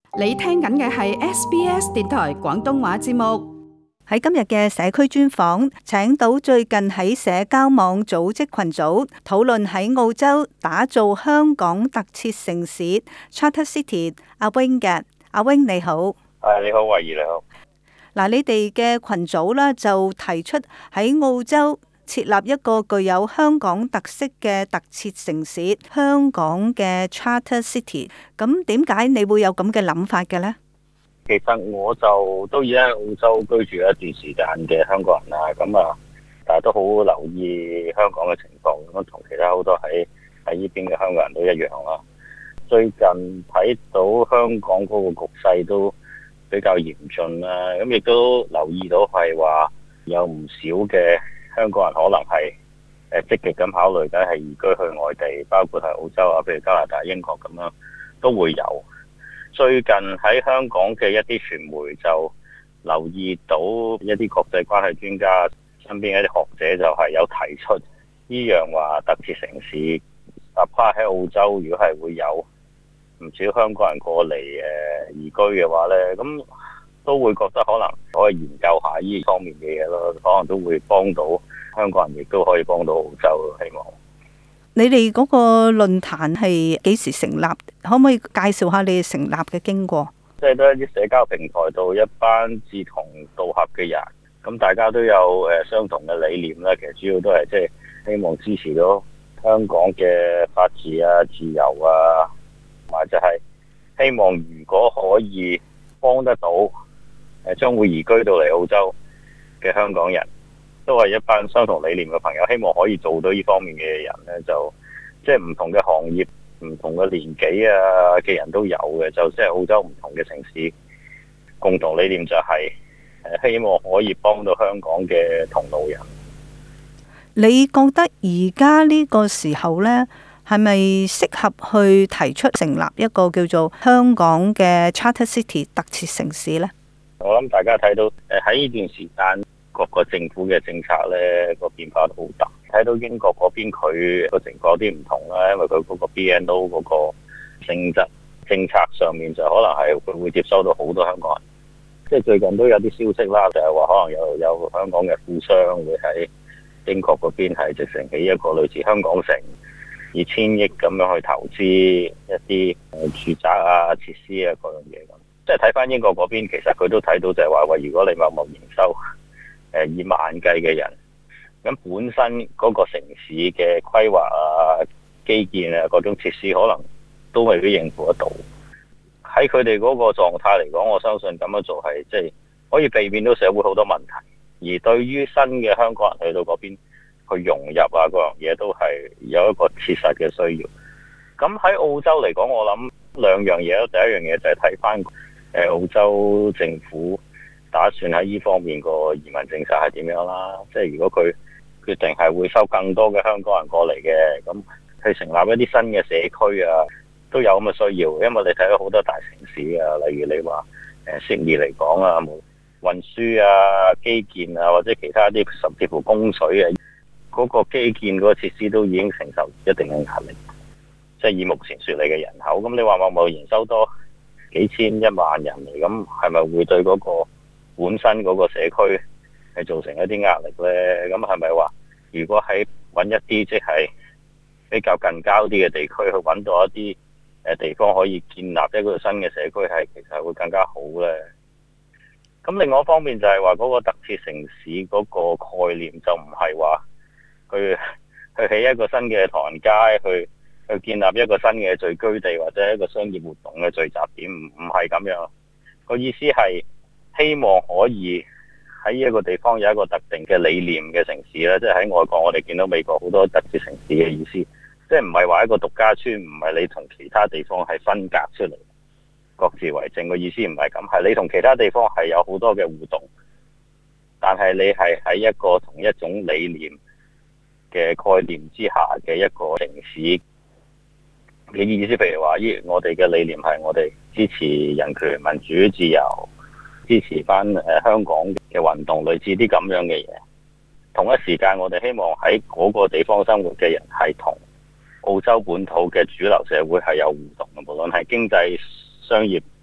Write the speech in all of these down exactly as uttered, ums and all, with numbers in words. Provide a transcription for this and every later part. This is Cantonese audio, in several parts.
你聽緊嘅係 S B S 電台廣東話節目。 喺今日嘅社區專訪，請到最近喺社交網組織群組討論喺澳洲打造香港特設城市 Charter City 阿 wing 嘅。阿 wing 你好。 係，你好，慧怡你好。 嗱，你哋嘅群組啦就提出喺澳洲設立一個具有香港特色嘅特設城市，香港嘅 Charter City。咁點解你會有咁嘅諗法嘅呢？ 其實我就都已經喺澳洲居住一段時間嘅香港人啦，咁啊，但係都好留意香港嘅情況，咁同其他好多喺喺呢邊嘅香港人都一樣啦。最近睇到香港嗰個局勢都比較嚴峻啦，咁亦都留意到係話有唔少嘅香港人可能係誒積極咁考慮緊係移居去外地，包括係澳洲啊，譬如加拿大、英國咁樣都會有。最近喺香港嘅一啲傳媒就留意到一啲國際關係專家身邊一啲學者就係有提出呢樣話特設城市，哪怕喺澳洲如果係會有唔少香港人過嚟誒移居嘅話呢，咁都會覺得可能可以研究下呢方面嘅嘢咯，可能都會幫到香港人，亦都可以幫到澳洲。希望你哋嗰個論壇係幾時成立？可唔可以介紹下你哋成立嘅經過？ 即係都係一啲社交平台度一班志同道合嘅人，咁大家都有誒相同嘅理念啦。其實主要都係即係希望支持到香港嘅法治啊、自由啊，同埋就係希望如果可以幫得到誒將會移居到嚟澳洲嘅香港人，都係一班相同理念嘅朋友，希望可以做到呢方面嘅人呢，就即係唔同嘅行業、唔同嘅年紀啊嘅人都有嘅，就即係澳洲唔同嘅城市共同理念就係誒希望可以幫到香港嘅同路人。 你覺得而家呢個時候呢，係咪適合去提出成立一個叫做香港嘅 Charter City 特設城市呢？ 我諗大家睇到誒喺呢段時間，各個政府嘅政策呢個變化都好大。睇到英國嗰邊佢個情況有啲唔同啦，因為佢嗰個 B N O 嗰個性質政策上面就可能係佢會接收到好多香港人。即係最近都有啲消息啦，就係話可能有有香港嘅富商會喺英國嗰邊係直成起一個類似香港城，以千億咁樣去投資一啲誒住宅啊、設施啊嗰樣嘢咁。即係睇翻英國嗰邊，其實佢都睇到就係話，喂，如果你貿貿然收誒以萬計嘅人，咁本身嗰個城市嘅規劃啊、基建啊各種設施，可能都未必應付得到。喺佢哋嗰個狀態嚟講，我相信咁樣做係即係可以避免到社會好多問題。而對於新嘅香港人去到嗰邊去融入啊，嗰樣嘢都係有一個切實嘅需要。咁喺澳洲嚟講，我諗兩樣嘢咯。第一樣嘢就係睇翻誒澳洲政府打算喺呢方面個移民政策係點樣啦。即係如果佢決定係會收更多嘅香港人過嚟嘅，咁去成立一啲新嘅社區啊，都有咁嘅需要。因為你睇到好多大城市啊，例如你話誒悉尼嚟講啊，冇運輸啊、基建啊，或者其他啲甚至乎供水啊，嗰個基建嗰個設施都已經承受一定嘅壓力。即係以目前雪梨嘅人口，咁你話貿貿然收多幾千一萬人嚟，咁係咪會對嗰個本身嗰個社區係造成一啲壓力呢？咁係咪話如果喺揾一啲即係比較近郊啲嘅地區去揾到一啲誒地方可以建立一個新嘅社區，係其實會更加好呢？咁另外一方面就係話嗰個特設城市嗰個概念就唔係話去去起一個新嘅唐人街，去去建立一個新嘅聚居地或者一個商業活動嘅聚集點，唔唔係咁樣。個意思係希望可以喺一個地方有一個特定嘅理念嘅城市咧，即係喺外國我哋見到美國好多特設城市嘅意思，即係唔係話一個獨家村，唔係你同其他地方係分隔出嚟，各自為政嘅意思唔係咁，係你同其他地方係有好多嘅互動，但係你係喺一個同一種理念嘅概念之下嘅一個城市嘅意思。譬如話，依我哋嘅理念係我哋支持人權、民主、自由，支持翻誒香港嘅運動，類似啲咁樣嘅嘢。同一時間，我哋希望喺嗰個地方生活嘅人係同澳洲本土嘅主流社會係有互動嘅，無論係經濟、商業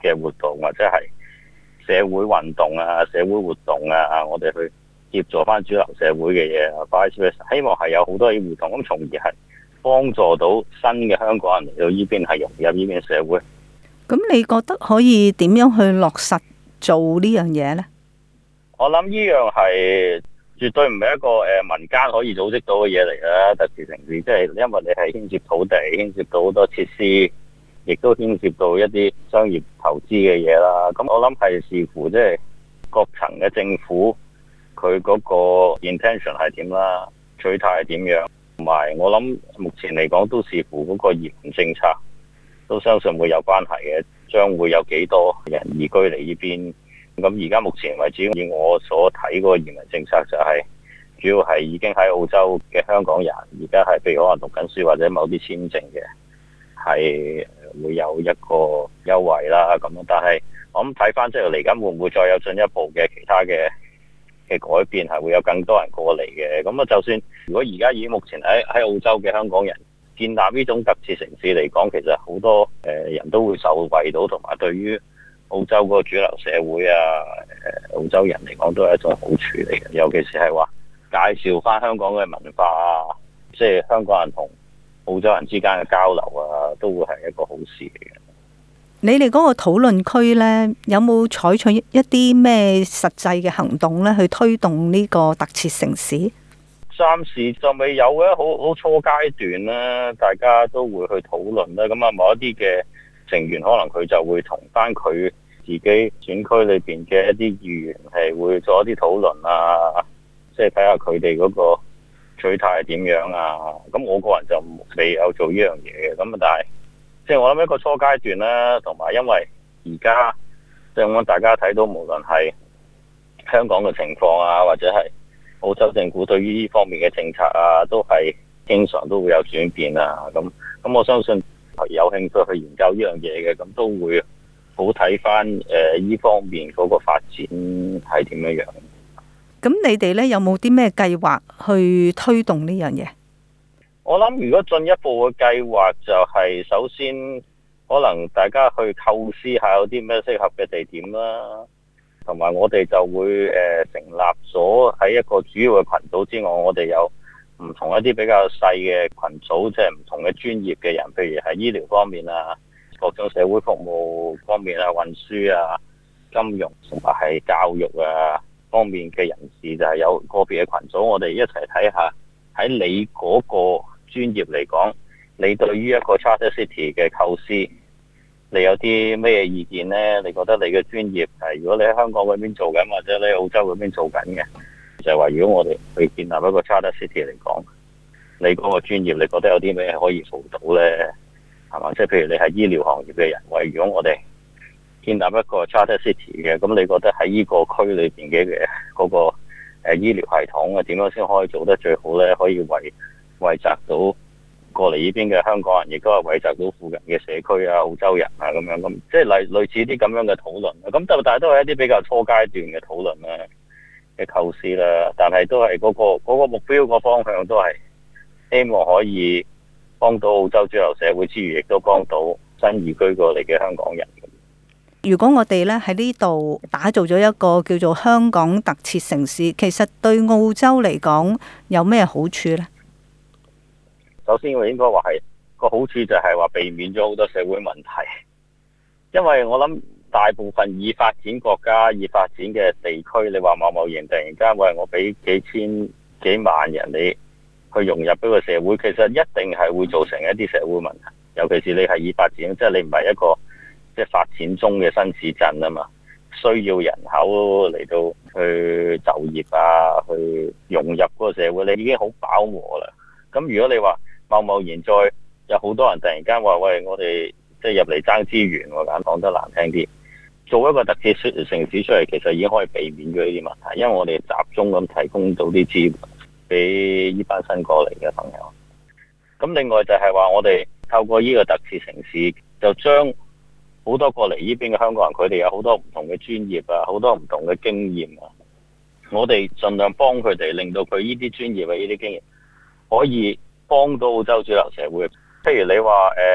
嘅活動或者係社會運動啊、社會活動啊，我哋去協助翻主流社會嘅嘢，希望係有好多啲活動，咁從而係幫助到新嘅香港人嚟到呢邊係融入呢邊社會。 咁你覺得可以點樣去落實做呢樣嘢呢？ 我諗呢樣係絕對唔係一個誒民間可以組織到嘅嘢嚟啦。特別城市即係因為你係牽涉土地、牽涉到好多設施，亦都牽涉到一啲商業投資嘅嘢啦。咁我諗係視乎即係各層嘅政府佢嗰個 intention 係點啦，取態係點樣，同埋我諗目前嚟講都視乎嗰個移民政策，都相信會有關係嘅，將會有幾多人移居嚟呢邊。咁而家目前為止，以我所睇嗰個移民政策就係、是、主要係已經喺澳洲嘅香港人，而家係譬如可能讀緊書或者某啲簽證嘅，係會有一個優惠啦咁樣。但係我諗睇翻即係嚟緊會唔會再有進一步嘅其他嘅嘅改變，係會有更多人過嚟嘅。咁啊，就算如果而家已經目前喺喺澳洲嘅香港人建立呢種特設城市嚟講，其實好多誒人都會受惠到，同埋對於澳洲嗰個主流社會啊，誒澳洲人嚟講都係一種好處嚟嘅。尤其是係話介紹翻香港嘅文化啊，即係香港人同澳洲人之間嘅交流啊，都會係一個好事嚟嘅。 你哋嗰個討論區呢，有冇採取一啲咩實際嘅行動呢？去推動呢個特設城市？ 暫時就未有嘅，好好初階段啦，大家都會去討論啦。咁啊，某一啲嘅成員可能佢就會同翻佢自己選區裏邊嘅一啲議員係會做一啲討論啊，即係睇下佢哋嗰個取態係點樣啊。咁我個人就未有做呢樣嘢嘅。咁啊，但係即係我諗一個初階段啦，同埋因為而家即係我大家睇到，無論係香港嘅情況啊，或者係澳洲政府對於呢方面嘅政策啊，都係經常都會有轉變啊。咁咁我相信有興趣去研究呢樣嘢嘅，咁都會好睇翻誒呢方面嗰個發展係點樣樣。 咁你哋咧有冇啲咩計劃去推動呢樣嘢？ 我諗如果進一步嘅計劃就係首先可能大家去構思下有啲咩適合嘅地點啦。同埋我哋就會誒成立咗喺一個主要嘅群組之外，我哋有唔同一啲比較細嘅群組，即係唔同嘅專業嘅人，譬如係醫療方面啊、各種社會服務方面啊、運輸啊、金融同埋係教育啊方面嘅人士，就係有個別嘅群組，我哋一齊睇下喺你嗰個專業嚟講，你對於一個 Charter City 嘅構思，你有啲咩意見呢？你覺得你嘅專業係如果你喺香港嗰邊做緊，或者你喺澳洲嗰邊做緊嘅，就係話如果我哋去建立一個 Charter City 嚟講，你嗰個專業你覺得有啲咩可以做到呢？係嘛？即係譬如你係醫療行業嘅人，喂，如果我哋建立一個 Charter City 嘅，咁你覺得喺呢個區裏邊嘅嘅嗰個誒醫療系統啊，點樣先可以做得最好呢？可以為惠澤到過嚟呢邊嘅香港人，亦都係惠澤到附近嘅社區啊、澳洲人啊咁樣，咁即係類類似啲咁樣嘅討論。咁就但係都係一啲比較初階段嘅討論啦嘅構思啦。但係都係嗰個嗰個目標個方向都係希望可以幫到澳洲主流社會之餘，亦都幫到新移居過嚟嘅香港人。 如果我哋咧喺呢度打造咗一個叫做香港特設城市，其實對澳洲嚟講有咩好處呢？ 首先我應該話係個好處就係話避免咗好多社會問題，因為我諗大部分已發展國家、已發展嘅地區，你話貿貿然突然間喂我俾幾千幾萬人你去融入呢個社會，其實一定係會造成一啲社會問題。尤其是你係已發展，即係你唔係一個即係發展中嘅新市鎮啊嘛，需要人口嚟到去就業啊，去融入嗰個社會，你已經好飽和啦。咁如果你話貿貿然再有好多人突然間話喂，我哋即係入嚟爭資源，我講講得難聽啲，做一個特設城市出嚟，其實已經可以避免咗呢啲問題，因為我哋集中咁提供到啲資源俾呢班新過嚟嘅朋友。咁另外就係話我哋透過呢個特設城市，就將好多過嚟呢邊嘅香港人，佢哋有好多唔同嘅專業啊，好多唔同嘅經驗啊，我哋盡量幫佢哋，令到佢呢啲專業嘅呢啲經驗可以幫到澳洲主流社會。譬如你話誒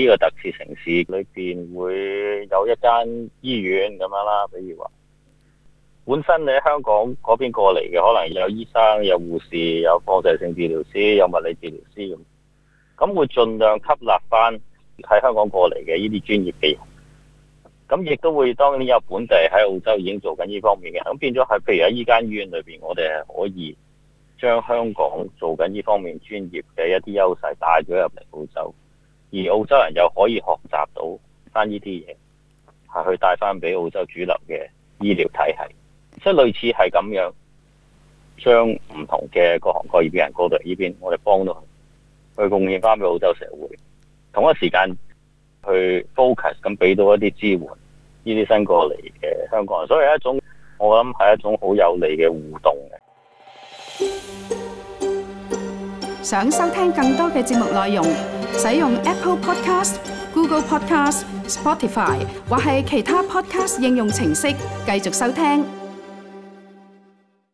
呢個特設城市裏邊會有一間醫院咁樣啦，比如話本身你喺香港嗰邊過嚟嘅，可能有醫生、有護士、有放射性治療師、有物理治療師咁，咁會盡量吸納翻喺香港過嚟嘅呢啲專業嘅人。咁亦都會當然有本地喺澳洲已經做緊呢方面嘅，咁變咗係譬如喺依間醫院裏邊，我哋係可以將香港做緊呢方面專業嘅一啲優勢帶咗入嚟澳洲，而澳洲人又可以學習到翻呢啲嘢，係去帶翻俾澳洲主流嘅醫療體系，即係類似係咁樣，將唔同嘅各行各業嘅人過到嚟呢邊，我哋幫到佢，去貢獻翻俾澳洲社會，同一時間去 focus 咁俾到一啲支援呢啲新過嚟嘅香港人，所以係一種我諗係一種好有利嘅互動嘅。 想收聽更多嘅節目內容，使用 Apple Podcast、Google Podcast、Spotify 或係其他 Podcast 應用程式繼續收聽。